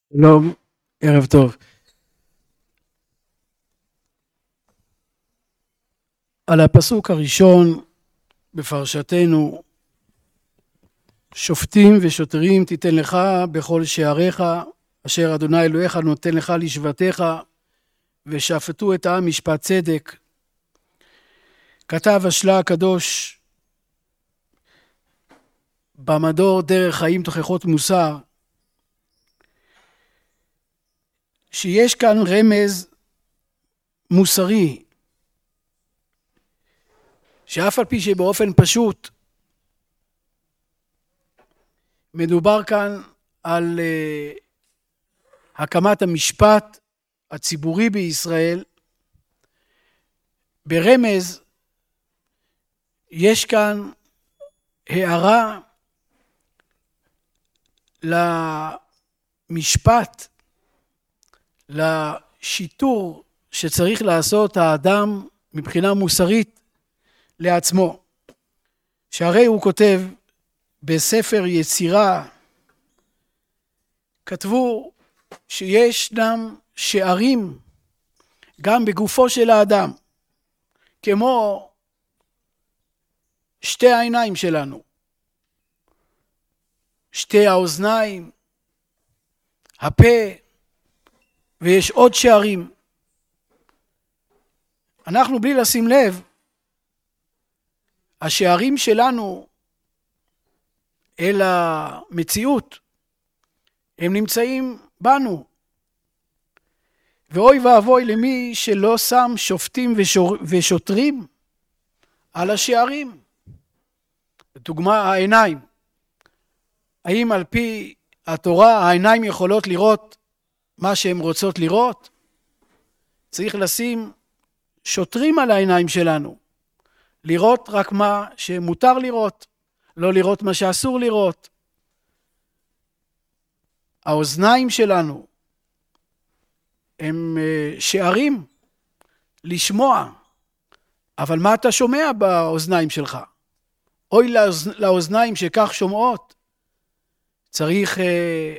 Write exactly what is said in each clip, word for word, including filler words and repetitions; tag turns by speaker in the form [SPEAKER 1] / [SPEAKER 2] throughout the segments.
[SPEAKER 1] שלום, ערב טוב. על הפסוק הראשון בפרשתנו, שופטים ושוטרים תיתן לך בכל שעריך, אשר אדוני אלוהיך נותן לך לשבטיך, ושפטו את העם משפט צדק. כתב השלה הקדוש במדור דרך חיים תוכחות מוסר, שיש כאן רמז מוסרי, שאף על פי שבאופן פשוט מדובר כאן על uh, הקמת המשפט הציבורי בישראל, ברמז יש כאן הערה למשפט, לשיטור שצריך לעשות האדם מבחינה מוסרית לעצמו. שהרי הוא כותב בספר יצירה, כתבו שישנם שערים גם בגופו של האדם, כמו שתי העיניים שלנו, שתי האוזניים, הפה, ויש עוד שערים. אנחנו בלי לשים לב, השערים שלנו אל המציאות, הם נמצאים בנו. ואוי ואבוי למי שלא שם שופטים ושור, ושוטרים על השערים. לדוגמה, העיניים. האם על פי התורה העיניים יכולות לראות מה שהן רוצות לראות? צריך לשים שוטרים על העיניים שלנו. לראות רק מה שמותר לראות, לא לראות מה שאסור לראות. האוזניים שלנו הם שערים לשמוע, אבל מה אתה שומע באוזניים שלך? אוי לאוזניים שכך שומעות. צריך אה,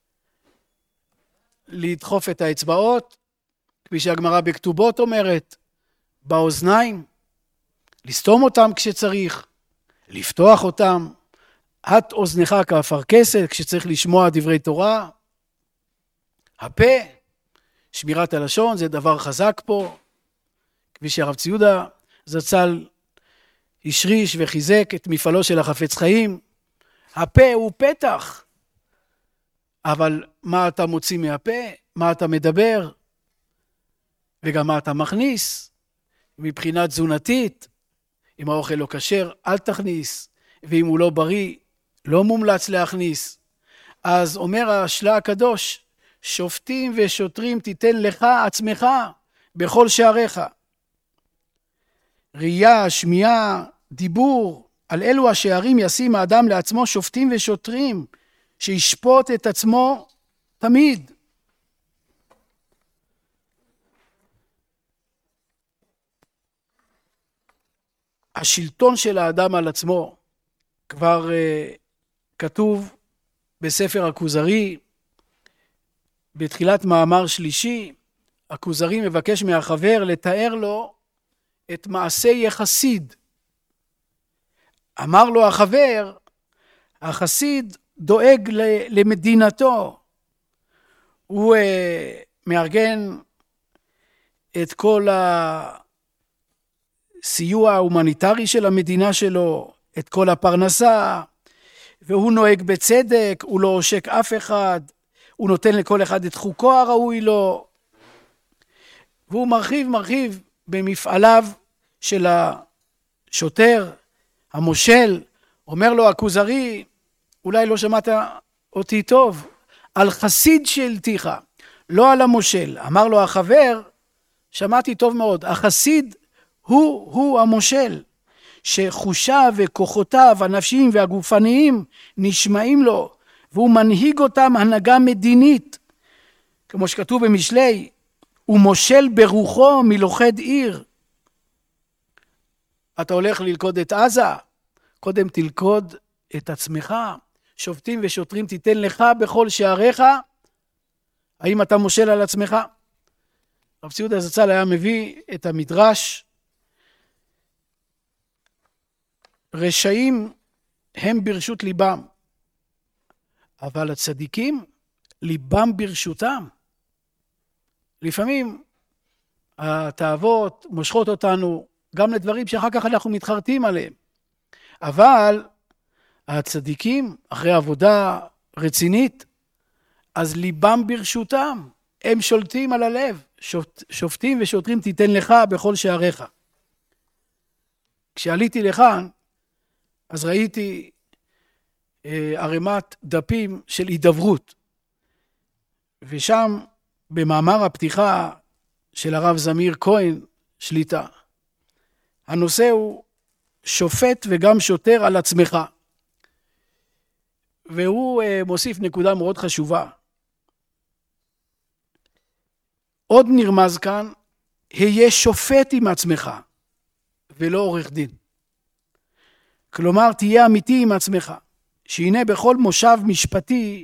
[SPEAKER 1] לדחוף את האצבעות, כפי שהגמרא בכתובות אומרת, באוזניים, לסתום אותם כשצריך, לפתוח אותם, את אוזנך כאפרכסת כשצריך לשמוע דברי תורה. הפה, שמירת הלשון, זה דבר חזק פה, כפי שהרב ציודה זצ"ל השריש וחיזק את מפעלו של החפץ חיים. הפה הוא פתח, אבל מה אתה מוציא מהפה? מה אתה מדבר? וגם מה אתה מכניס? מבחינה תזונתית, אם האוכל לא כשר, אל תכניס, ואם הוא לא בריא, לא מומלץ להכניס. אז אומר השלה הקדוש, שופטים ושוטרים תיתן לך עצמך בכל שעריך. ראייה, שמיעה, דיבור, על אלו השערים ישים האדם לעצמו שופטים ושוטרים, שישפוט את עצמו תמיד. השלטון של האדם על עצמו, כבר uh, כתוב בספר הכוזרי, בתחילת מאמר שלישי, הכוזרי מבקש מהחבר לתאר לו את מעשי החסיד. אמר לו החבר, החסיד דואג למדינתו, הוא uh, מארגן את כל הסיוע ההומניטרי של המדינה שלו, את כל הפרנסה, והוא נוהג בצדק, הוא לא עושק אף אחד, הוא נותן לכל אחד את חוקו הראוי לו, והוא מרחיב מרחיב במפעליו של השוטר, המושל. אומר לו הכוזרי, אולי לא שמעת אותי טוב, על חסיד שאלתיך, לא על המושל. אמר לו החבר, שמעתי טוב מאוד, החסיד הוא, הוא המושל, שחושיו וכוחותיו הנפשיים והגופניים נשמעים לו, והוא מנהיג אותם הנהגה מדינית, כמו שכתוב במשלי, הוא מושל ברוחו מלוכד עיר. אתה הולך ללכוד את עזה, קודם תלכוד את עצמך. שופטים ושוטרים תיתן לך בכל שעריך, האם אתה מושל על עצמך? רב ציודה זצ"ל היה מביא את המדרש, רשעים הם ברשות ליבם, אבל הצדיקים ליבם ברשותם. לפעמים התאוות מושכות אותנו גם לדברים שאחר כך אנחנו מתחרטים עליהם. אבל הצדיקים, אחרי עבודה רצינית, אז ליבם ברשותם. הם שולטים על הלב. שופטים ושוטרים תיתן לך בכל שעריך. כשעליתי לכאן, אז ראיתי אה, ערימת דפים של הידברות. ושם במאמר הפתיחה של הרב זמיר כהן שליטה, הנושא הוא שופט וגם שוטר על עצמך. והוא אה, מוסיף נקודה מאוד חשובה. עוד נרמז כאן, היה שופט עם עצמך ולא עורך דין. כלומר, תהיה אמיתי עם עצמך, שהנה בכל מושב משפטי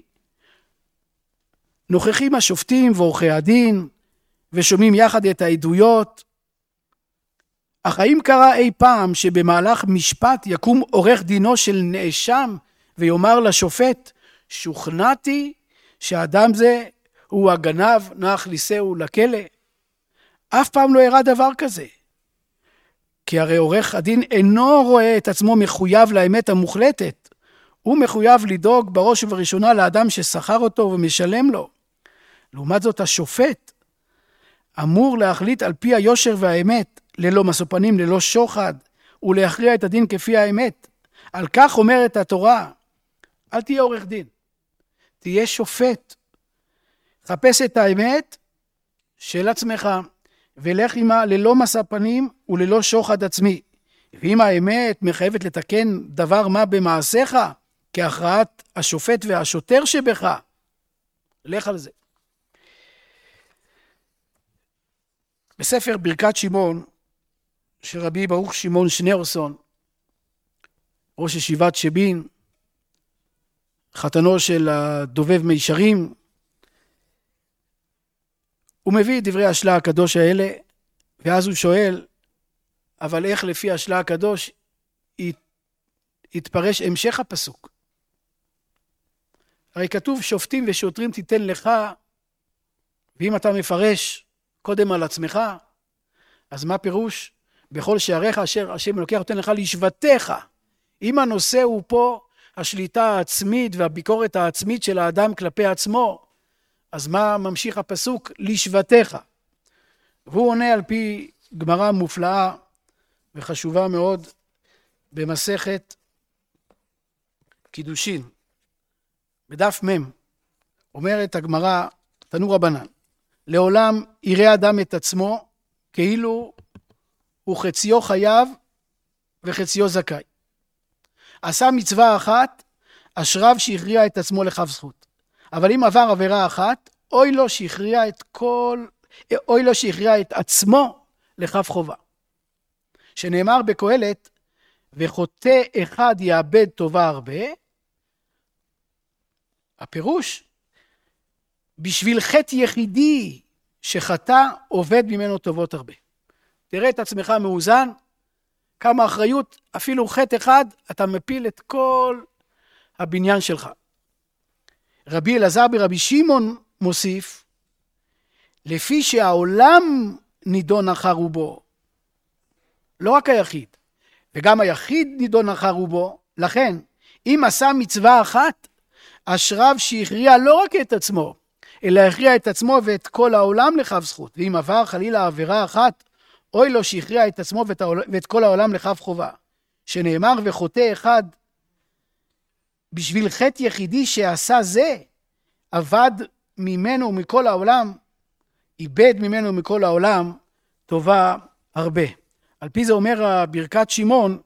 [SPEAKER 1] נוכחים השופטים ועורכי הדין ושומעים יחד את העדויות. אך האם קרה אי פעם שבמהלך משפט יקום עורך דינו של נאשם ויאמר לשופט, שוכנעתי שהאדם זה הוא הגנב, נא הכניסהו לכלא? אף פעם לא הראה דבר כזה. כי הרי עורך הדין אינו רואה את עצמו מחויב לאמת המוחלטת. הוא מחויב לדאוג בראש ובראשונה לאדם ששכר אותו ומשלם לו. לעומת זאת השופט אמור להחליט על פי היושר והאמת, ללא משוא פנים, ללא שוחד, ולהכריע את הדין כפי האמת. על כך אומרת התורה, אל תהיה עורך דין, תהיה שופט. חפש את האמת של עצמך, ולך עמה ללא משוא פנים וללא שוחד עצמי. ואם האמת מחייבת לתקן דבר מה במעשיך, כהכרעת השופט והשוטר שבך, לך על זה. בספר ברכת שמעון של רבי ברוך שמעון שניאורסון, ראש ישיבת שבין, חתנו של הדובב מישרים, הוא מביא את דברי השלה הקדוש האלה, ואז הוא שואל, אבל איך לפי השלה הקדוש יתפרש המשך הפסוק? הרי כתוב שופטים ושוטרים תיתן לך, ואם אתה מפרש קודם על עצמך, אז מה פירוש? בכל שעריך אשר השם אלוקיך נותן לך לשבטיך. אם הנושא הוא פה השליטה העצמית והביקורת העצמית של האדם כלפי עצמו, אז מה ממשיך הפסוק? לשבטיך. והוא עונה על פי גמרא מופלאה וחשובה מאוד במסכת קידושין. בדף מם אומרת הגמרא, תנו רבנן, לעולם יראה אדם את עצמו כאילו הוא חציו חייב וחציו זכאי. עשה מצווה אחת, אשריו שהכריע את עצמו לכף זכות. אבל אם עבר עבירה אחת, אוי לו שהכריע את כל, אוי לו שהכריע את עצמו לכף חובה. שנאמר בקהלת, וחוטא אחד יאבד טובה הרבה, הפירוש, בשביל חטא יחידי שחטא עובד ממנו טובות הרבה. תראה את עצמך מאוזן, כמה אחריות, אפילו חטא אחד, אתה מפיל את כל הבניין שלך. רבי אלעזר ברבי שמעון מוסיף, לפי שהעולם נידון אחר רובו, לא רק היחיד, וגם היחיד נידון אחר רובו, לכן, אם עשה מצווה אחת, אשריו שהכריע לא רק את עצמו, אלא הכריע את עצמו ואת כל העולם לכף זכות. ואם עבר חלילה עבירה אחת, אוי לו שהכריע את עצמו ואת, העול... ואת כל העולם לכף חובה. שנאמר וחוטא אחד, בשביל חטא יחידי שעשה זה, עבד ממנו ומכל העולם, איבד ממנו ומכל העולם, טובה הרבה. על פי זה אומר ברכת שמעון,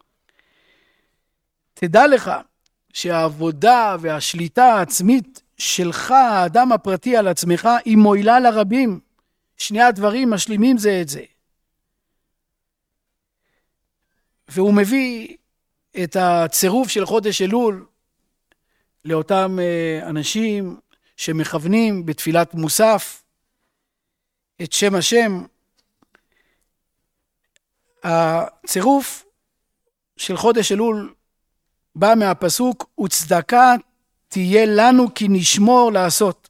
[SPEAKER 1] תדע לך שהעבודה והשליטה העצמית שלך, האדם הפרטי על עצמך, היא מועילה לרבים. שני הדברים משלימים זה את זה. והוא מביא את הצירוף של חודש אלול לאותם אנשים שמכוונים בתפילת מוסף את שם השם. הצירוף של חודש אלול בא מהפסוק וצדקה תהיה לנו כי נשמור לעשות.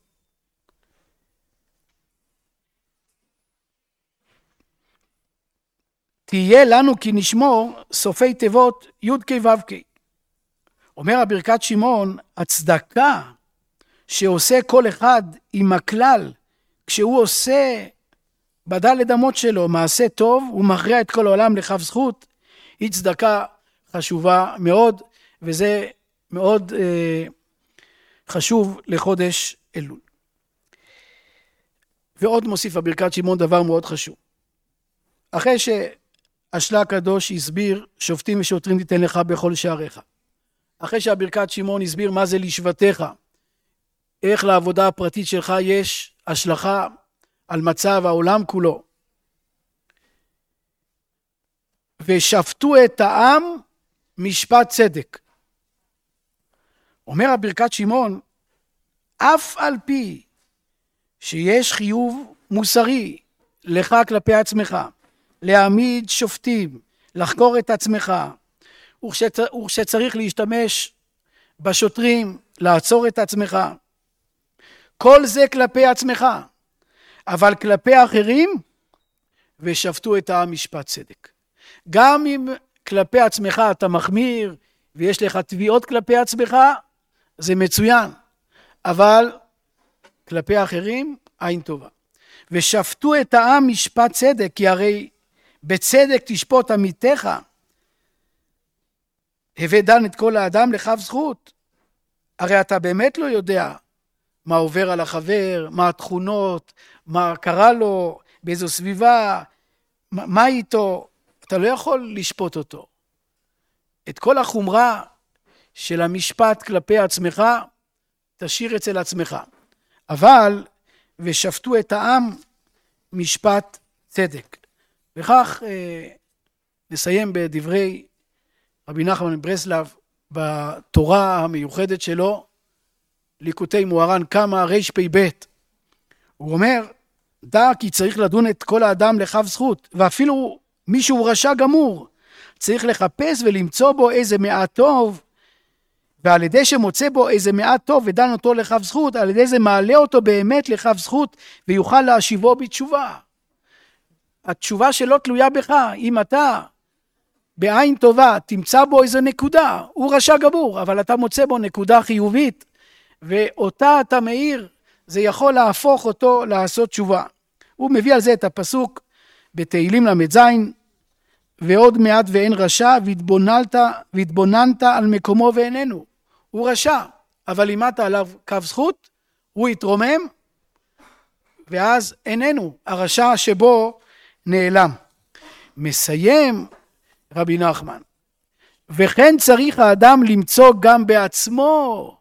[SPEAKER 1] תהיה לנו כי נשמור סופי תיבות י' כ' ו' כ'. אומר הברכת שמעון, הצדקה שעושה כל אחד עם הכלל, כשהוא עושה בדלת אמות שלו מעשה טוב, הוא מכריע את כל העולם לכף זכות, היא צדקה חשובה מאוד, וזה מאוד אה, חשוב לחודש אלול. ועוד מוסיף הברכת שמעון דבר מאוד חשוב. אחרי שהשלה הקדוש הסביר, שופטים ושוטרים תיתן לך בכל שעריך. אחרי שהברכת שמעון הסביר מה זה לשבטיך, איך לעבודה הפרטית שלך יש השלכה על מצב העולם כולו. ושפטו את העם משפט צדק. אומר הברכת שמעון, אף על פי שיש חיוב מוסרי לך כלפי עצמך, להעמיד שופטים, לחקור את עצמך, וכשצריך להשתמש בשוטרים, לעצור את עצמך, כל זה כלפי עצמך, אבל כלפי האחרים, ושפטו את העם משפט צדק. גם אם כלפי עצמך אתה מחמיר, ויש לך תביעות כלפי עצמך, זה מצוין, אבל כלפי האחרים, עין טובה. ושפטו את העם משפט צדק, כי הרי בצדק תשפוט עמיתך, הווה דן את כל האדם לכף זכות. הרי אתה באמת לא יודע מה עובר על החבר, מה התכונות, מה קרה לו, באיזו סביבה, מה, מה איתו, אתה לא יכול לשפוט אותו. את כל החומרה של המשפט כלפי עצמך, תשאיר אצל עצמך. אבל, ושפטו את העם משפט צדק. וכך אה, נסיים בדברי רבי נחמן מברסלב, בתורה המיוחדת שלו, ליקוטי מוהר"ן קמא רפ"ב. הוא אומר, דע כי צריך לדון את כל האדם לכף זכות, ואפילו מישהו רשע גמור, צריך לחפש ולמצוא בו איזה מעט טוב, ועל ידי שמוצא בו איזה מעט טוב ודן אותו לכף זכות, על ידי זה מעלה אותו באמת לכף זכות, ויוכל להשיבו בתשובה. התשובה שלו תלויה בך. אם אתה בעין טובה תמצא בו איזו נקודה, הוא רשע גמור, אבל אתה מוצא בו נקודה חיובית, ואותה אתה מאיר, זה יכול להפוך אותו לעשות תשובה. הוא מביא על זה את הפסוק בתהילים למד זין, ועוד מעט ואין רשע, והתבוננת, והתבוננת על מקומו ואיננו. הוא רשע, אבל לימדת עליו קו זכות, הוא יתרומם, ואז איננו, הרשע שבו נעלם. מסיים רבי נחמן, וכן צריך האדם למצוא גם בעצמו,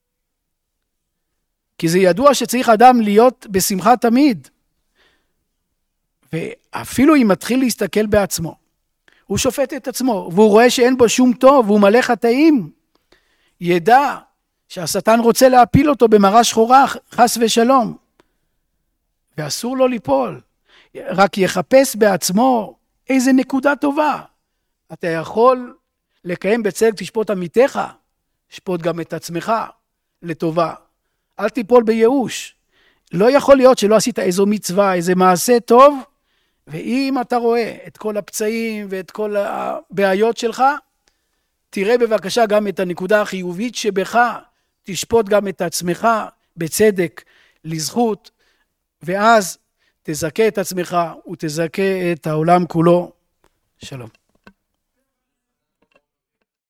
[SPEAKER 1] כי זה ידוע שצריך אדם להיות בשמחה תמיד, ואפילו אם מתחיל להסתכל בעצמו, הוא שופט את עצמו, והוא רואה שאין בו שום טוב, והוא מלא חטאים, ידע שהשטן רוצה להפיל אותו במראה שחורה, חס ושלום, ואסור לו ליפול, רק יחפש בעצמו איזה נקודה טובה. אתה יכול לקיים בצדק תשפוט עמיתך, שפוט גם את עצמך לטובה. אל תיפול בייאוש. לא יכול להיות שלא עשית איזו מצווה, איזה מעשה טוב, ואם אתה רואה את כל הפצעים ואת כל הבעיות שלך, תראה בבקשה גם את הנקודה החיובית שבך, תשפוט גם את עצמך בצדק, לזכות, ואז תזכה את עצמך ותזכה את העולם כולו. שלום.